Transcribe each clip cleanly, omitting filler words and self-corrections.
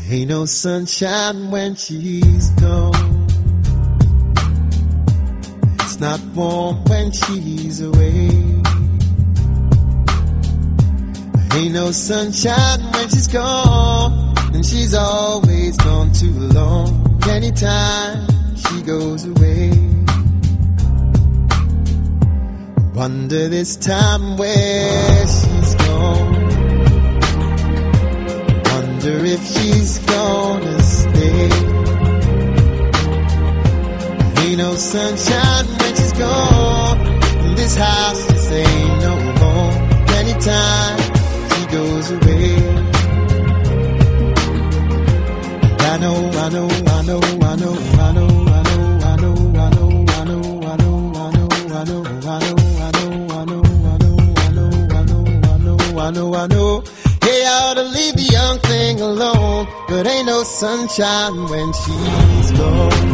Ain't no sunshine when she's gone. It's not warm when she's away. Ain't no sunshine when she's gone, and she's always gone too long. Anytime she goes away, wonder this time where she's gone. Wonder if she's gonna stay. Ain't no sunshine when she's gone, and this house just ain't no home. Anytime she goes away, I know, I know, I know, I know, I know, I know, I know, I know, I know, I know, I know, I know, I know, I know. Hey, I ought to leave the young thing alone, but ain't no sunshine when she's gone.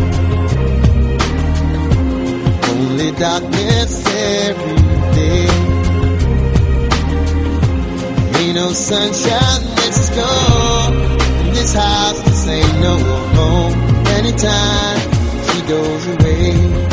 Only darkness every day. Ain't no sunshine when she's gone, and this house just ain't no home. Anytime she goes away,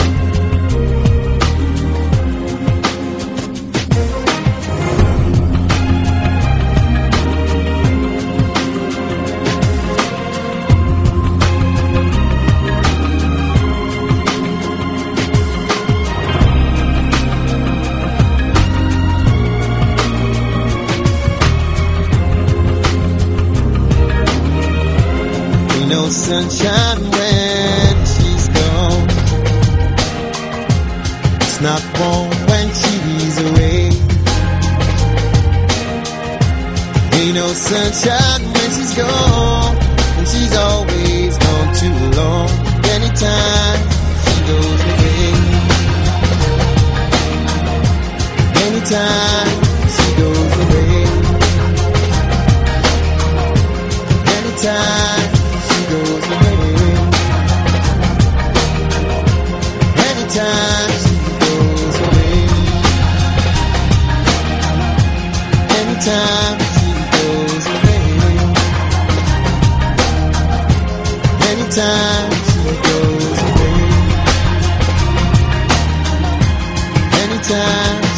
no sunshine when she's gone. It's not warm when she's away. Ain't no sunshine when she's gone, and she's always gone too long. Anytime she goes away, anytime she goes away, anytime goes away, anytime she goes away, anytime she goes away, anytime she goes away, anytime.